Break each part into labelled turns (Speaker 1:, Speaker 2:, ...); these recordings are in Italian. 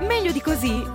Speaker 1: Meglio di così.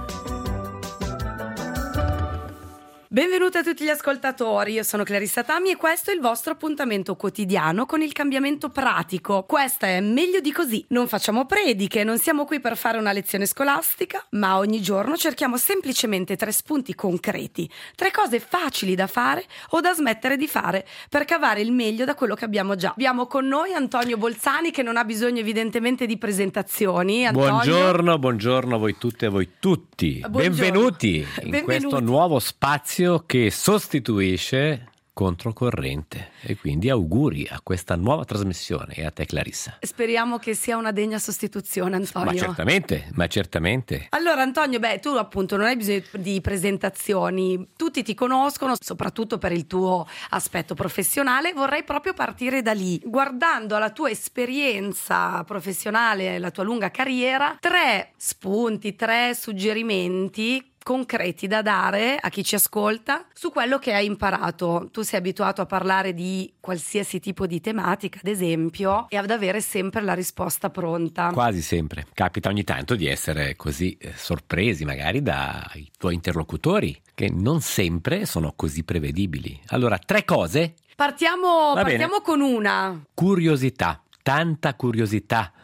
Speaker 1: Benvenuti a tutti gli ascoltatori, io sono Clarissa Tami e questo è il vostro appuntamento quotidiano con il cambiamento pratico. Questa è Meglio di così. Non facciamo prediche, non siamo qui per fare una lezione scolastica, ma ogni giorno cerchiamo semplicemente 3 spunti concreti, 3 cose facili da fare o da smettere di fare per cavare il meglio da quello che abbiamo già. Abbiamo con noi Antonio Bolzani, che non ha bisogno evidentemente di presentazioni.
Speaker 2: Antonio. Buongiorno a voi tutte e a voi tutti. Benvenuti in questo nuovo spazio che sostituisce Controcorrente, e quindi auguri a questa nuova trasmissione e a te, Clarissa.
Speaker 1: Speriamo che sia una degna sostituzione, Antonio.
Speaker 2: Ma certamente.
Speaker 1: Allora, Antonio, tu appunto non hai bisogno di presentazioni, tutti ti conoscono, soprattutto per il tuo aspetto professionale. Vorrei proprio partire da lì, guardando alla tua esperienza professionale, la tua lunga carriera, 3 spunti, 3 suggerimenti concreti da dare a chi ci ascolta su quello che hai imparato. Tu sei abituato a parlare di qualsiasi tipo di tematica, ad esempio, e ad avere sempre la risposta pronta.
Speaker 2: Quasi sempre. Capita ogni tanto di essere così sorpresi magari dai tuoi interlocutori, che non sempre sono così prevedibili. Allora, 3 cose.
Speaker 1: Partiamo con una.
Speaker 2: Curiosità, tanta curiosità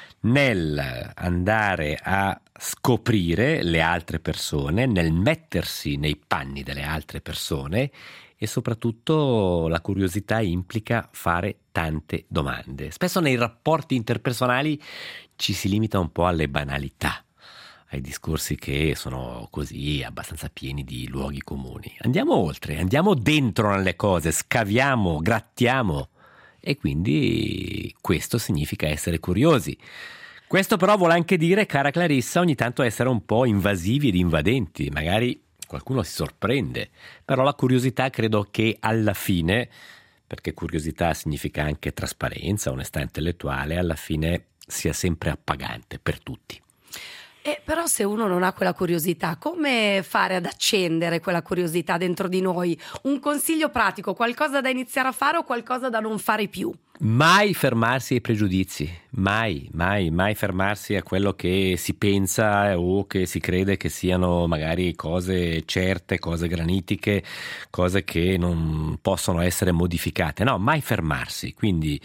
Speaker 2: nel andare a scoprire le altre persone, nel mettersi nei panni delle altre persone, e soprattutto la curiosità implica fare tante domande. Spesso nei rapporti interpersonali ci si limita un po' alle banalità, ai discorsi che sono così abbastanza pieni di luoghi comuni. Andiamo oltre, andiamo dentro nelle cose, scaviamo, grattiamo. E quindi questo significa essere curiosi. Questo però vuole anche dire, cara Clarissa, ogni tanto essere un po' invasivi ed invadenti. Magari qualcuno si sorprende, però la curiosità credo che alla fine, perché curiosità significa anche trasparenza, onestà intellettuale, alla fine sia sempre appagante per tutti.
Speaker 1: Però se uno non ha quella curiosità, come fare ad accendere quella curiosità dentro di noi? Un consiglio pratico, qualcosa da iniziare a fare o qualcosa da non fare più?
Speaker 2: Mai fermarsi ai pregiudizi, mai fermarsi a quello che si pensa o che si crede che siano magari cose certe, cose granitiche, cose che non possono essere modificate. No, mai fermarsi. Quindi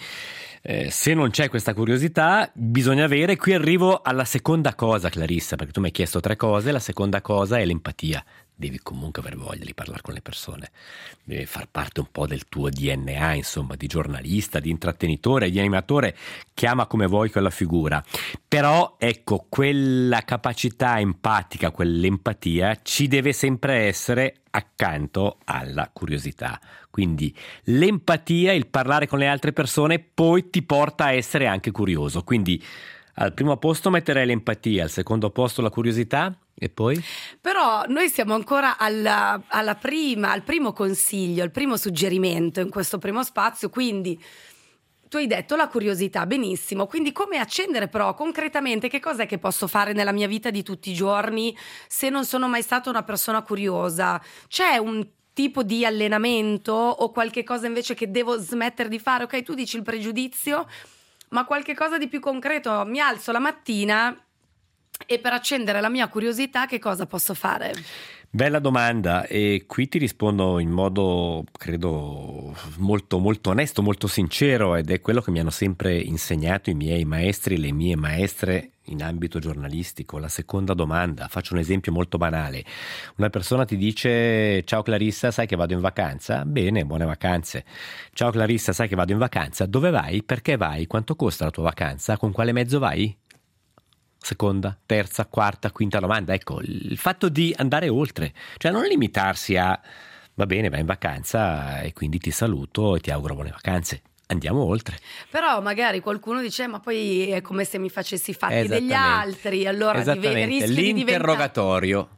Speaker 2: se non c'è questa curiosità bisogna avere, qui arrivo alla seconda cosa, Clarissa, perché tu mi hai chiesto 3 cose, la seconda cosa è l'empatia. Devi comunque aver voglia di parlare con le persone, deve far parte un po' del tuo DNA, insomma, di giornalista, di intrattenitore, di animatore, chiama come vuoi quella figura. Però ecco, quella capacità empatica, quell'empatia ci deve sempre essere accanto alla curiosità. Quindi l'empatia, il parlare con le altre persone, poi ti porta a essere anche curioso. Quindi al primo posto metterei l'empatia, al secondo posto la curiosità. E poi?
Speaker 1: Però noi siamo ancora al primo consiglio, al primo suggerimento in questo primo spazio, quindi tu hai detto la curiosità, benissimo, quindi come accendere però concretamente, che cos'è che posso fare nella mia vita di tutti i giorni se non sono mai stata una persona curiosa? C'è un tipo di allenamento o qualche cosa invece che devo smettere di fare? Ok, tu dici il pregiudizio, ma qualche cosa di più concreto, mi alzo la mattina e per accendere la mia curiosità che cosa posso fare?
Speaker 2: Bella domanda, e qui ti rispondo in modo credo molto molto onesto, molto sincero, ed è quello che mi hanno sempre insegnato i miei maestri, le mie maestre in ambito giornalistico. La seconda domanda, faccio un esempio molto banale: una persona ti dice: ciao Clarissa, sai che vado in vacanza? Bene, buone vacanze. Ciao Clarissa, sai che vado in vacanza? Dove vai? Perché vai? Quanto costa la tua vacanza? Con quale mezzo vai? Seconda, terza, quarta, quinta domanda. Ecco, il fatto di andare oltre, cioè non limitarsi a va bene, vai in vacanza e quindi ti saluto e ti auguro buone vacanze. Andiamo oltre.
Speaker 1: Però magari qualcuno dice ma poi è come se mi facessi i fatti degli altri, allora rischi di
Speaker 2: l'interrogatorio.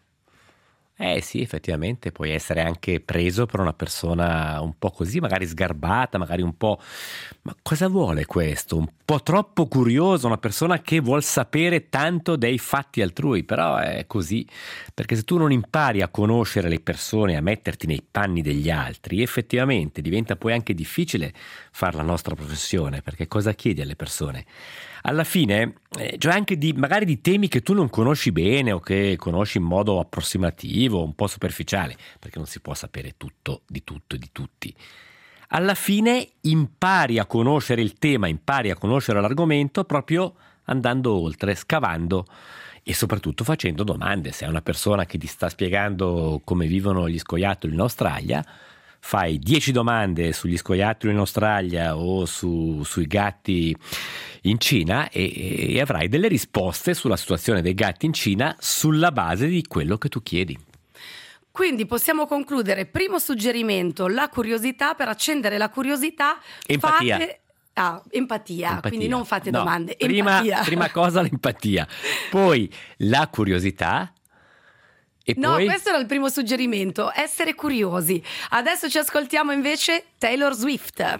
Speaker 2: Sì, effettivamente puoi essere anche preso per una persona un po' così, magari sgarbata, magari un po'... Ma cosa vuole questo? Un po' troppo curioso, una persona che vuol sapere tanto dei fatti altrui, però è così, perché se tu non impari a conoscere le persone, a metterti nei panni degli altri, effettivamente diventa poi anche difficile fare la nostra professione, perché cosa chiedi alle persone? alla fine, cioè anche magari di temi che tu non conosci bene o che conosci in modo approssimativo, un po' superficiale, perché non si può sapere tutto e di tutti. Alla fine impari a conoscere il tema, impari a conoscere l'argomento proprio andando oltre, scavando e soprattutto facendo domande. Se è una persona che ti sta spiegando come vivono gli scoiattoli in Australia, fai 10 domande sugli scoiattoli in Australia o sui gatti in Cina e avrai delle risposte sulla situazione dei gatti in Cina sulla base di quello che tu chiedi.
Speaker 1: Quindi possiamo concludere, primo suggerimento, la curiosità. Per accendere la curiosità
Speaker 2: empatia.
Speaker 1: Empatia, quindi non fate domande.
Speaker 2: Prima cosa l'empatia, poi la curiosità. E poi...
Speaker 1: questo era il primo suggerimento, essere curiosi. Adesso ci ascoltiamo invece Taylor Swift.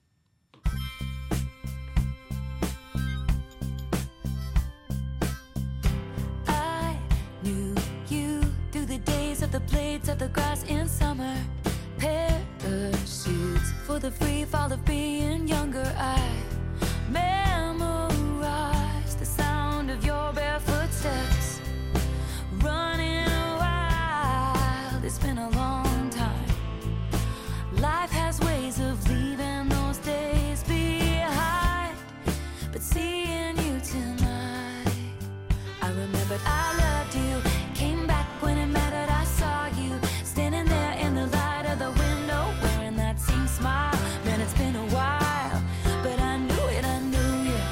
Speaker 3: I knew you through the days of the blades of the grass in summer. Parachutes for the free fall of being younger. I memorized the sound of your barefoot steps. Running wild, it's been a long time. Life has ways of leaving those days behind. But seeing you tonight, I remembered I loved you. Came back when it mattered, I saw you standing there in the light of the window, wearing that same smile. Man, it's been a while, but I knew it, I knew you.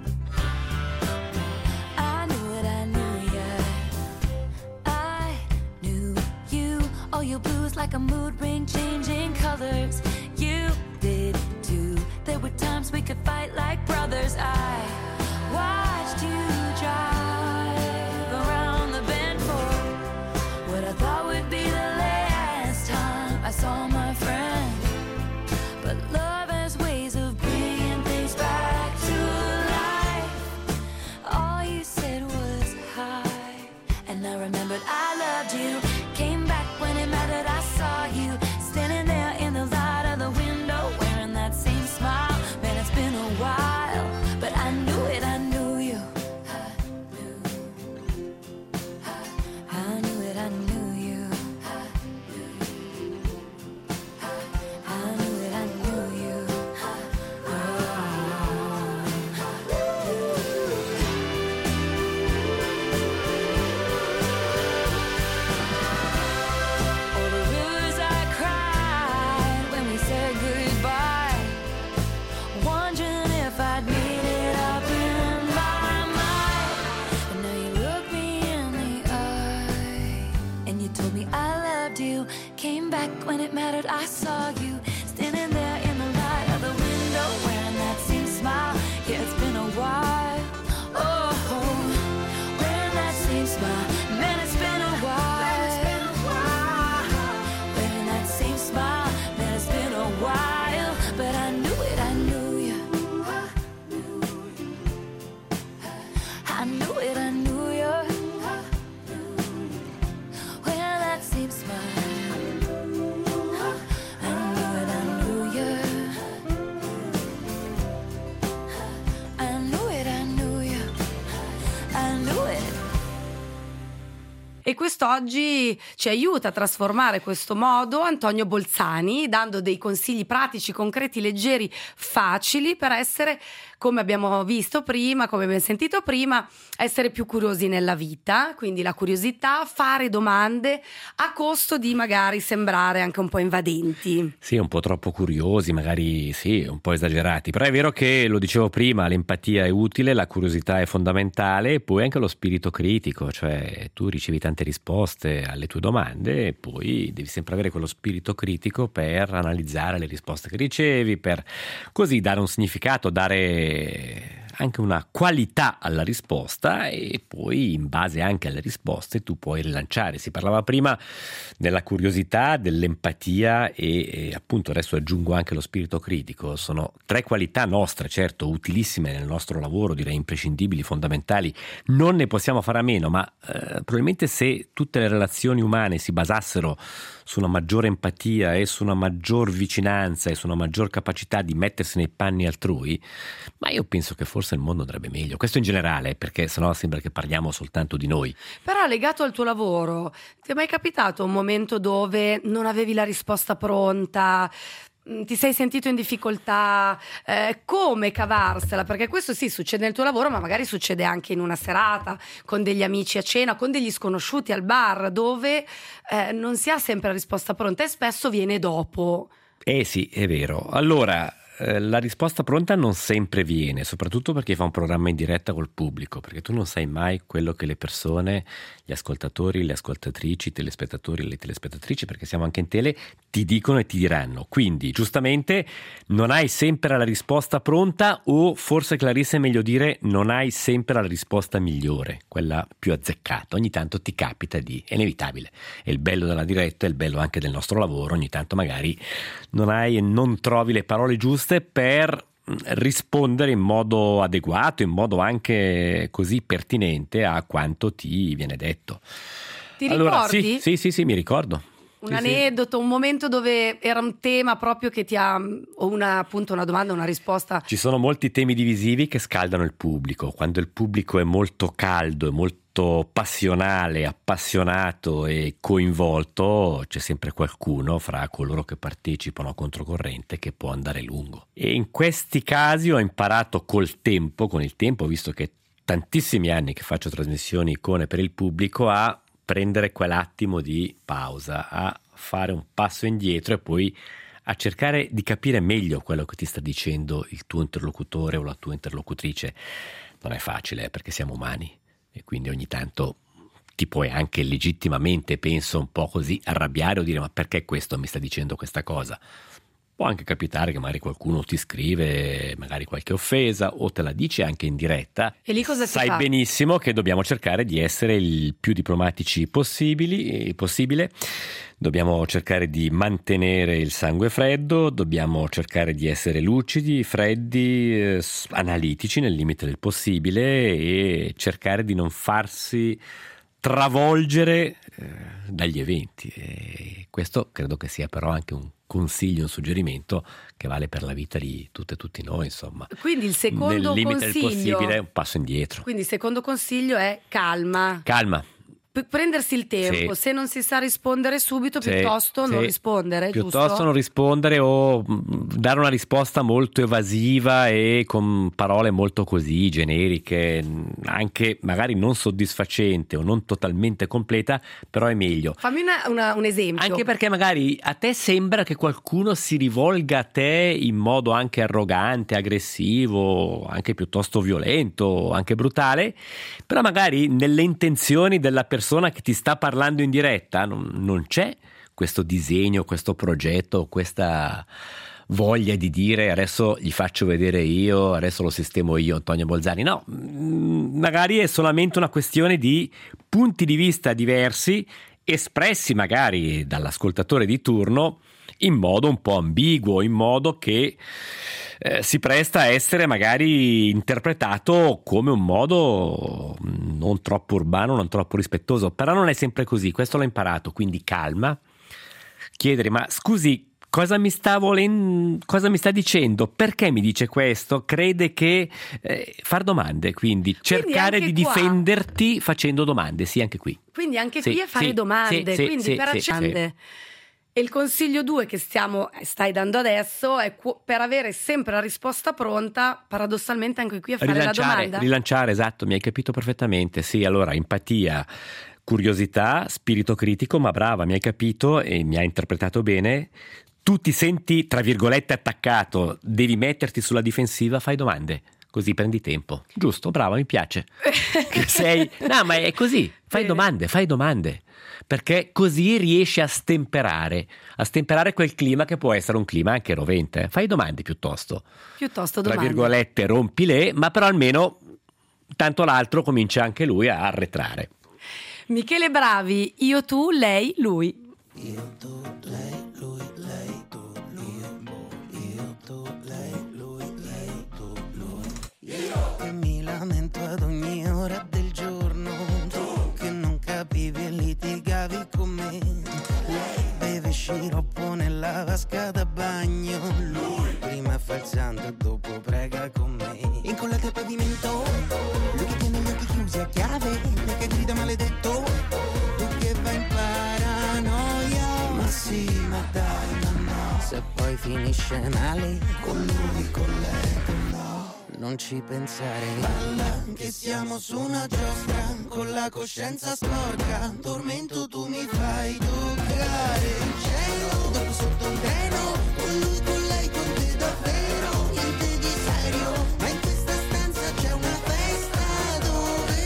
Speaker 3: I knew it, I knew you. I knew you. All your blues like a mood ring, changing colors. You did too. There were times we could fight like brothers. I watched you drive around the bend for what I thought would be the last time I saw my friend. But love has ways of bringing things back to life. All you said was hi, and I remembered I loved you. Came back when it mattered, I saw you standing there in the light of the window, wearing that same smile. Man, it's been a while, but I knew it, I knew you. I knew it, I knew you. I knew it, I knew you. All the rivers I cried when we said goodbye, wondering if I'd made it up in my mind. And now you look me in the eye, and you told me I loved you. Came back when it mattered, I saw you standing there in the light of the window, wearing that same smile. Yeah, it's been a while. Oh, wearing that same smile. Man, it's been a while. Wearing that same smile. Man, it's been a while, but I knew it, I knew you. I knew it, I knew you. Wearing that same smile. I knew it, I knew you. I knew it, I knew you. I knew it.
Speaker 1: E quest'oggi ci aiuta a trasformare questo modo Antonio Bolzani, dando dei consigli pratici, concreti, leggeri, facili per essere, come abbiamo visto prima, come abbiamo sentito prima, essere più curiosi nella vita. Quindi la curiosità, fare domande a costo di magari sembrare anche un po' invadenti.
Speaker 2: Sì, un po' troppo curiosi, magari sì, un po' esagerati, però è vero che, lo dicevo prima, l'empatia è utile, la curiosità è fondamentale e poi anche lo spirito critico, cioè tu ricevi tante risposte alle tue domande e poi devi sempre avere quello spirito critico per analizzare le risposte che ricevi, per così dare un significato, dare anche una qualità alla risposta e poi in base anche alle risposte tu puoi rilanciare. Si parlava prima della curiosità, dell'empatia e appunto adesso aggiungo anche lo spirito critico. Sono 3 qualità nostre, certo utilissime nel nostro lavoro, direi imprescindibili, fondamentali, non ne possiamo fare a meno, ma probabilmente se tutte le relazioni umane si basassero su una maggiore empatia e su una maggior vicinanza e su una maggior capacità di mettersi nei panni altrui, ma io penso che forse il mondo andrebbe meglio. Questo in generale, perché sennò sembra che parliamo soltanto di noi.
Speaker 1: Però legato al tuo lavoro, ti è mai capitato un momento dove non avevi la risposta pronta? Ti sei sentito in difficoltà? Come cavarsela? Perché questo sì, succede nel tuo lavoro, ma magari succede anche in una serata, con degli amici a cena, con degli sconosciuti al bar, dove non si ha sempre la risposta pronta e spesso viene dopo.
Speaker 2: Sì, è vero. Allora, la risposta pronta non sempre viene, soprattutto perché fa un programma in diretta col pubblico, perché tu non sai mai quello che le persone, gli ascoltatori, le ascoltatrici, i telespettatori e le telespettatrici, perché siamo anche in tele, ti dicono e ti diranno. Quindi, giustamente, non hai sempre la risposta pronta, o forse, Clarissa, è meglio dire non hai sempre la risposta migliore, quella più azzeccata. Ogni tanto ti capita è inevitabile. È il bello della diretta, è il bello anche del nostro lavoro. Ogni tanto magari non trovi le parole giuste per rispondere in modo adeguato, in modo anche così pertinente a quanto ti viene detto.
Speaker 1: Ti ricordi?
Speaker 2: Sì, mi ricordo.
Speaker 1: Un aneddoto, un momento dove era un tema proprio che ti ha, o una domanda, una risposta.
Speaker 2: Ci sono molti temi divisivi che scaldano il pubblico. Quando il pubblico è molto caldo, è molto passionale, appassionato e coinvolto, c'è sempre qualcuno fra coloro che partecipano a controcorrente che può andare lungo. E in questi casi ho imparato con il tempo, visto che tantissimi anni che faccio trasmissioni con e per il pubblico, a prendere quell'attimo di pausa, a fare un passo indietro e poi a cercare di capire meglio quello che ti sta dicendo il tuo interlocutore o la tua interlocutrice. Non è facile, perché siamo umani e quindi ogni tanto ti puoi anche legittimamente, penso, un po' così arrabbiare o dire: ma perché questo mi sta dicendo questa cosa? Può anche capitare che magari qualcuno ti scrive magari qualche offesa o te la dice anche in diretta.
Speaker 1: E lì cosa si
Speaker 2: Sai
Speaker 1: fa?
Speaker 2: benissimo che dobbiamo cercare di essere il più diplomatici possibile. Dobbiamo cercare di mantenere il sangue freddo, dobbiamo cercare di essere lucidi, freddi, analitici nel limite del possibile e cercare di non farsi travolgere dagli eventi. E questo credo che sia però anche un consiglio, un suggerimento che vale per la vita di tutte e tutti noi, insomma.
Speaker 1: Quindi il secondo
Speaker 2: nel limite
Speaker 1: consiglio,
Speaker 2: del possibile, un passo indietro.
Speaker 1: Quindi il secondo consiglio è calma. Prendersi il tempo,
Speaker 2: Sì.
Speaker 1: Se non si sa rispondere subito,
Speaker 2: Sì,
Speaker 1: piuttosto non rispondere,
Speaker 2: piuttosto
Speaker 1: giusto?
Speaker 2: non rispondere o dare una risposta molto evasiva e con parole molto così generiche, anche magari non soddisfacente o non totalmente completa, però è meglio.
Speaker 1: Fammi un esempio.
Speaker 2: Anche perché magari a te sembra che qualcuno si rivolga a te in modo anche arrogante, aggressivo, anche piuttosto violento, anche brutale, però magari nelle intenzioni della persona che ti sta parlando in diretta non c'è questo disegno, questo progetto, questa voglia di dire: adesso gli faccio vedere io, adesso lo sistemo io, Antonio Bolzani. No, magari è solamente una questione di punti di vista diversi, espressi magari dall'ascoltatore di turno in modo un po' ambiguo, in modo che si presta a essere magari interpretato come un modo non troppo urbano, non troppo rispettoso, però non è sempre così. Questo l'ho imparato, quindi calma, chiedere: ma scusi, cosa mi sta dicendo? Perché mi dice questo? Crede che far domande, quindi cercare di difenderti facendo domande, sì, anche qui.
Speaker 1: Quindi anche qui è fare domande, quindi per accendere. E il consiglio 2 che stai dando adesso è per avere sempre la risposta pronta, paradossalmente anche qui a fare la domanda.
Speaker 2: Rilanciare, esatto, mi hai capito perfettamente. Sì, allora empatia, curiosità, spirito critico, ma brava, mi hai capito e mi hai interpretato bene. Tu ti senti, tra virgolette, attaccato, devi metterti sulla difensiva, fai domande. Così prendi tempo. Giusto, brava, mi piace. No, ma è così. Fai domande. Perché così riesci a stemperare quel clima che può essere un clima anche rovente. Fai domande piuttosto
Speaker 1: domande.
Speaker 2: Tra virgolette, rompile, ma però almeno tanto l'altro comincia anche lui a arretrare.
Speaker 1: Michele Bravi, io, tu, lei, lui.
Speaker 4: Io, tu, lei, lui, lei, tu, io, tu, lei, lui, io che mi lamento ad ogni ora del giorno, tu che non capivi e litigavi con me, lei grida maledetto, tu che vai in paranoia. Ma sì, ma dai, ma no, se poi finisce male, con lui, con lei, no, non ci pensare. Balla, che siamo su una giostra, con la coscienza sporca, tormento tu mi fai toccare il cielo, dopo sotto un treno, con lui, con lei, con te davvero, niente di serio, ma in questa stanza c'è una festa, dove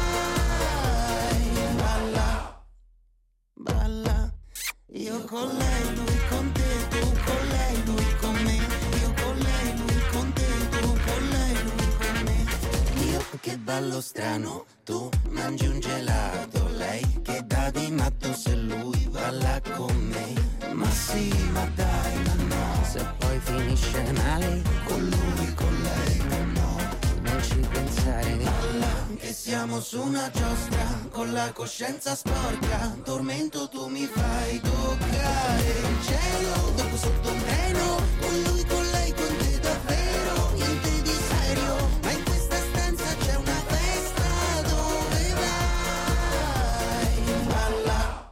Speaker 4: vai? Balla, balla, io con lei, lui con te, tu con lei, lui con me, io con lei, lui con te, tu con lei, lui con me. Io che ballo strano, tu mangi un gelato, lei che dà di matto se lui balla con me. Ma sì, ma dai, ma no, se poi finisce male, con lui, con lei, no, non ci pensare. Balla, che siamo su una giostra, con la coscienza sporca, tormento tu mi fai toccare il cielo, dopo sotto un treno, con lui, con lei, con te davvero, niente di serio, ma in questa stanza c'è una festa, dove vai? Balla,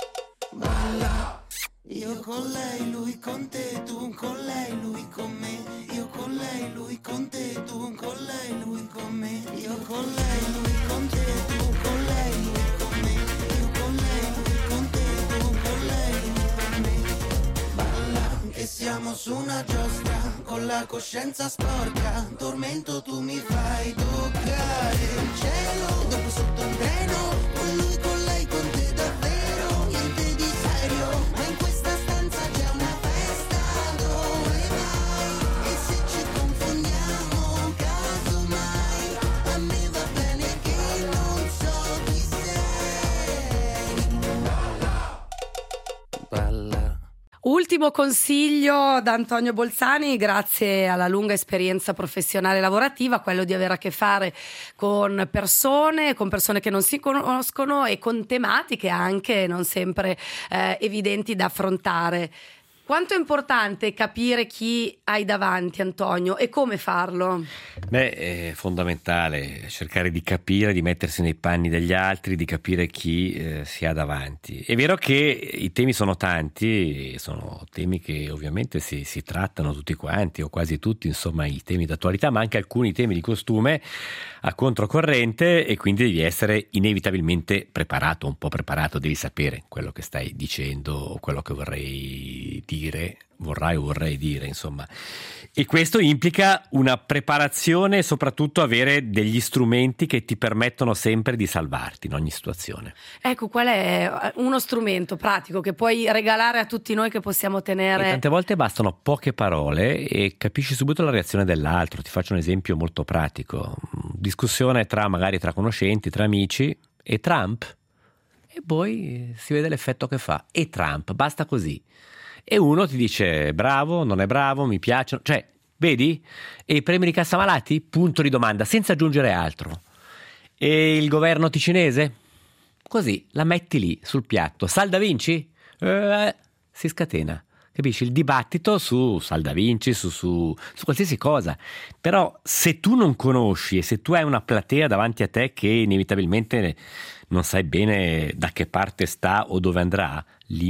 Speaker 4: balla, io con lei, lui con te, tu con lei, lui con me, io con lei, lui con te, tu con lei, lui con me, io con lei, lui con te, tu con lei, lui con me, io con lei, lui con te, tu con lei, lui con me. Balla, che siamo su una giostra, con la coscienza sporca, tormento tu mi fai toccare il cielo, dopo sotto un treno, con lui, con lei, con te davvero, niente di serio, ma in questa stanza c'è una festa, dove vai? E se ci confondiamo, casomai, a me va bene che non so chi sei. Balla.
Speaker 1: Ultimo consiglio da Antonio Bolzani, grazie alla lunga esperienza professionale e lavorativa, quello di avere a che fare con persone che non si conoscono e con tematiche anche non sempre evidenti da affrontare. Quanto è importante capire chi hai davanti, Antonio, e come farlo?
Speaker 2: Beh, è fondamentale cercare di capire, di mettersi nei panni degli altri, di capire chi si ha davanti. È vero che i temi sono tanti, sono temi che ovviamente si trattano tutti quanti, o quasi tutti, insomma, i temi d'attualità, ma anche alcuni temi di costume a controcorrente, e quindi devi essere inevitabilmente preparato, un po' preparato, devi sapere quello che stai dicendo o quello che vorrei dire, insomma. E questo implica una preparazione e soprattutto avere degli strumenti che ti permettono sempre di salvarti in ogni situazione.
Speaker 1: Ecco, qual è uno strumento pratico che puoi regalare a tutti noi, che possiamo tenere?
Speaker 2: E tante volte bastano poche parole e capisci subito la reazione dell'altro. Ti faccio un esempio molto pratico. Discussione magari tra conoscenti, tra amici, e Trump, e poi si vede l'effetto che fa. E Trump, basta così. E uno ti dice bravo, non è bravo, mi piacciono, cioè, vedi? E i premi di cassa malati? Punto di domanda, senza aggiungere altro. E il governo ticinese? Così, la metti lì sul piatto. Sal da Vinci? Si scatena. Capisci? Il dibattito su Sal da Vinci, su qualsiasi cosa. Però se tu non conosci e se tu hai una platea davanti a te che inevitabilmente non sai bene da che parte sta o dove andrà,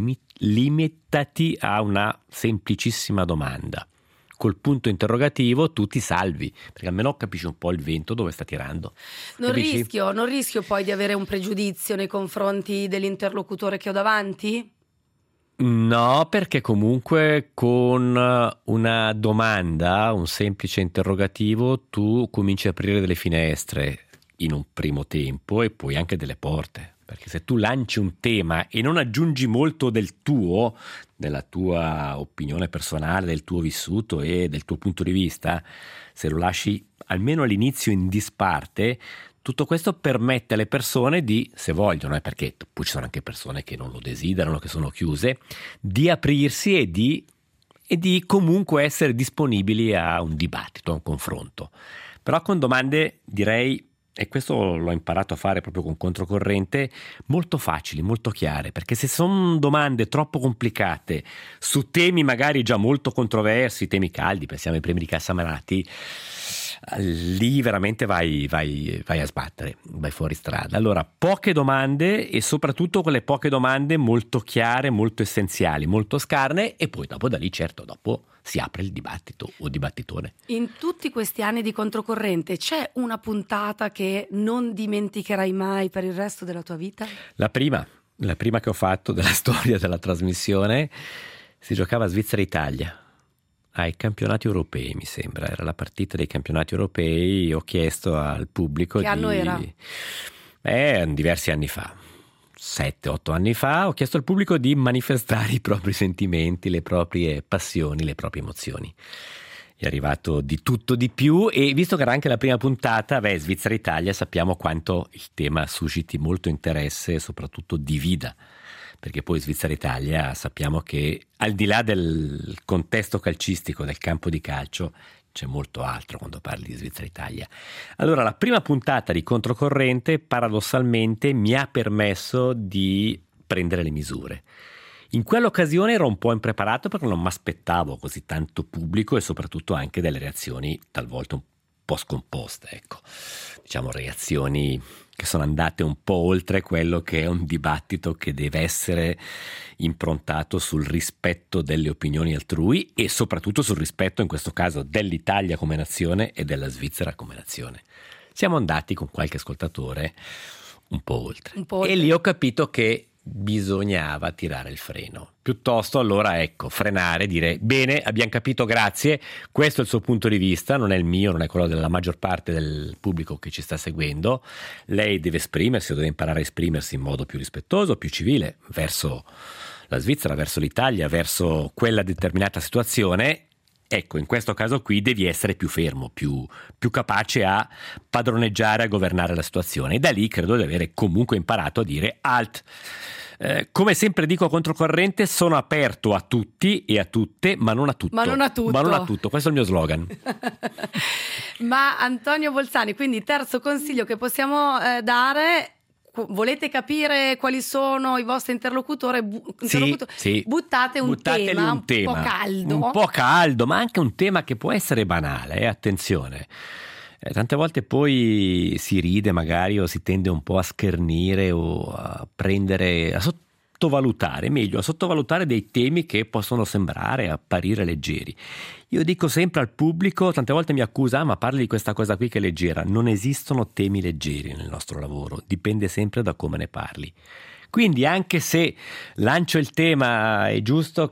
Speaker 2: limitati a una semplicissima domanda. Col punto interrogativo tu ti salvi, perché almeno capisci un po' il vento dove sta tirando.
Speaker 1: Non rischio poi di avere un pregiudizio nei confronti dell'interlocutore che ho davanti?
Speaker 2: No, perché comunque con una domanda, un semplice interrogativo, tu cominci a aprire delle finestre in un primo tempo e poi anche delle porte. Perché se tu lanci un tema e non aggiungi molto del tuo, della tua opinione personale, del tuo vissuto e del tuo punto di vista, se lo lasci almeno all'inizio in disparte, tutto questo permette alle persone di, se vogliono, perché poi ci sono anche persone che non lo desiderano, che sono chiuse, di aprirsi e di comunque essere disponibili a un dibattito, a un confronto. Però con domande, direi, e questo l'ho imparato a fare proprio con Controcorrente, molto facili, molto chiare, perché se sono domande troppo complicate su temi magari già molto controversi, temi caldi, pensiamo ai premi di cassa malati, lì veramente vai a sbattere, vai fuori strada. Allora, poche domande e soprattutto quelle poche domande molto chiare, molto essenziali, molto scarne, e poi dopo da lì certo dopo si apre il dibattito o dibattitone.
Speaker 1: In tutti questi anni di Controcorrente c'è una puntata che non dimenticherai mai per il resto della tua vita?
Speaker 2: La prima che ho fatto della storia della trasmissione si giocava a Svizzera-Italia. Ai campionati europei, mi sembra, era la partita dei campionati europei. Ho chiesto al pubblico
Speaker 1: che anno era?
Speaker 2: Diversi anni fa, 7-8 anni fa, ho chiesto al pubblico di manifestare i propri sentimenti, le proprie passioni, le proprie emozioni. È arrivato di tutto di più, e visto che era anche la prima puntata, Svizzera-Italia, sappiamo quanto il tema susciti molto interesse e soprattutto divida. Perché poi Svizzera-Italia sappiamo che al di là del contesto calcistico del campo di calcio c'è molto altro quando parli di Svizzera-Italia. Allora, la prima puntata di Controcorrente paradossalmente mi ha permesso di prendere le misure. In quell'occasione ero un po' impreparato perché non mi aspettavo così tanto pubblico e soprattutto anche delle reazioni talvolta un po' scomposte, ecco. Diciamo reazioni che sono andate un po' oltre quello che è un dibattito che deve essere improntato sul rispetto delle opinioni altrui e soprattutto sul rispetto, in questo caso, dell'Italia come nazione e della Svizzera come nazione. Siamo andati con qualche ascoltatore un po' oltre. E lì ho capito che bisognava tirare il freno. Piuttosto allora frenare, dire bene, abbiamo capito, grazie, questo è il suo punto di vista, non è il mio, non è quello della maggior parte del pubblico che ci sta seguendo. Lei deve esprimersi o deve imparare a esprimersi in modo più rispettoso, più civile verso la Svizzera, verso l'Italia, verso quella determinata situazione. Ecco, in questo caso qui devi essere più fermo, più capace a padroneggiare, a governare la situazione. E da lì credo di avere comunque imparato a dire alt. Come sempre dico a Controcorrente, sono aperto a tutti e a tutte, ma non a tutto.
Speaker 1: Ma non a tutto.
Speaker 2: Questo è il mio slogan.
Speaker 1: Ma Antonio Bolzani, quindi terzo consiglio che possiamo dare: volete capire quali sono i vostri interlocutori?
Speaker 2: Sì.
Speaker 1: Buttate un tema un po'
Speaker 2: caldo, ma anche un tema che può essere banale, attenzione. Tante volte poi si ride magari o si tende un po' a schernire o a sottovalutare dei temi che possono sembrare, apparire leggeri. Io dico sempre al pubblico, tante volte mi accusa, ma parli di questa cosa qui che è leggera. Non esistono temi leggeri nel nostro lavoro, dipende sempre da come ne parli. Quindi anche se lancio il tema, è giusto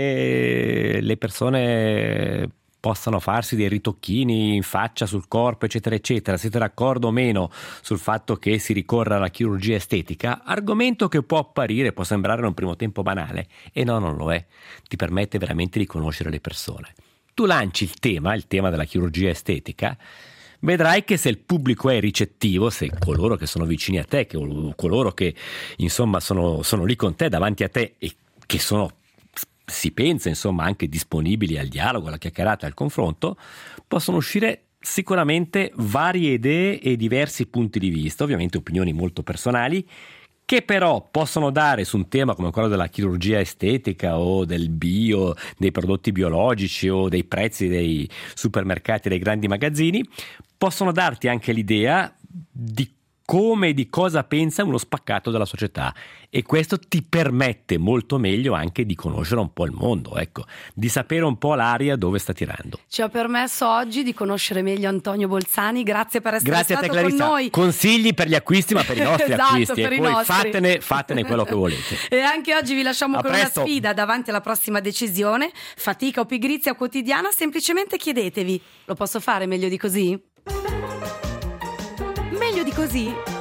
Speaker 2: che le persone possano farsi dei ritocchini in faccia, sul corpo, eccetera eccetera, siete d'accordo o meno sul fatto che si ricorra alla chirurgia estetica, argomento che può sembrare in un primo tempo banale, e no, non lo è, ti permette veramente di conoscere le persone. Tu lanci il tema della chirurgia estetica, vedrai che se il pubblico è ricettivo, se coloro che sono vicini a te, che coloro che insomma sono lì con te, davanti a te, e che sono, si pensa insomma, anche disponibili al dialogo, alla chiacchierata, al confronto, possono uscire sicuramente varie idee e diversi punti di vista, ovviamente opinioni molto personali, che però possono dare su un tema come quello della chirurgia estetica o del bio, dei prodotti biologici o dei prezzi dei supermercati, dei grandi magazzini, possono darti anche l'idea di come e di cosa pensa uno spaccato della società, e questo ti permette molto meglio anche di conoscere un po' il mondo, ecco, di sapere un po' l'aria dove sta tirando.
Speaker 1: Ci ha permesso oggi di conoscere meglio Antonio Bolzani, grazie per essere
Speaker 2: grazie
Speaker 1: stato
Speaker 2: a te, Clarissa.
Speaker 1: Con noi.
Speaker 2: Consigli per gli acquisti, ma per i nostri
Speaker 1: esatto,
Speaker 2: acquisti,
Speaker 1: per
Speaker 2: e
Speaker 1: i
Speaker 2: poi
Speaker 1: nostri.
Speaker 2: fatene quello che volete.
Speaker 1: E anche oggi vi lasciamo con
Speaker 2: presto.
Speaker 1: una sfida davanti alla prossima decisione: fatica o pigrizia quotidiana, semplicemente chiedetevi: lo posso fare meglio di così? Meglio di così?